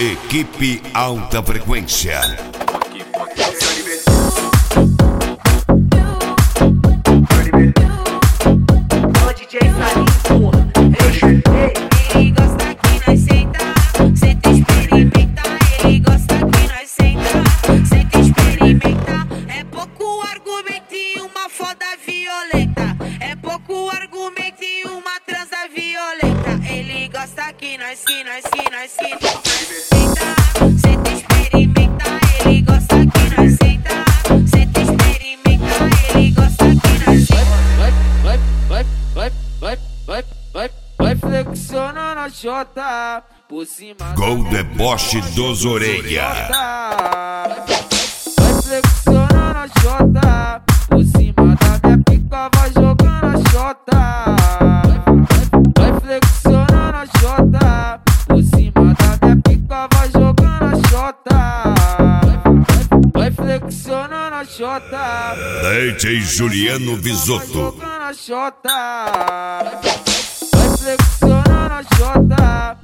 Equipe Alta Frequência. Ele gosta que nós senta, senta experimenta. Ele gosta que nós senta, senta experimenta. É pouco argumento e uma foda violenta. É pouco argumento e uma transa violenta. Ele gosta que nós senta, senta experimenta. Ele gosta que nós senta, senta experimenta. Ele gosta que nós vai flexionando a jota por cima. Gol deboche dos orelha. Vai flexionando a jota por cima da minha pica, vai jogando a jota. Vai flexionando a jota por cima da minha pica, vai jogando a jota. Vai flexionando a jota. DJ Juliano Visotto. Jogando a jota. Vai flexionando a jota